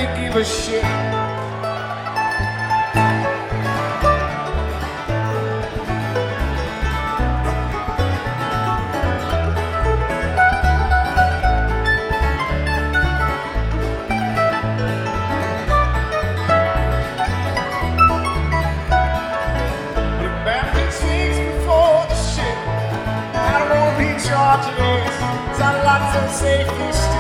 give a shit. Charging, it's a lot of safety.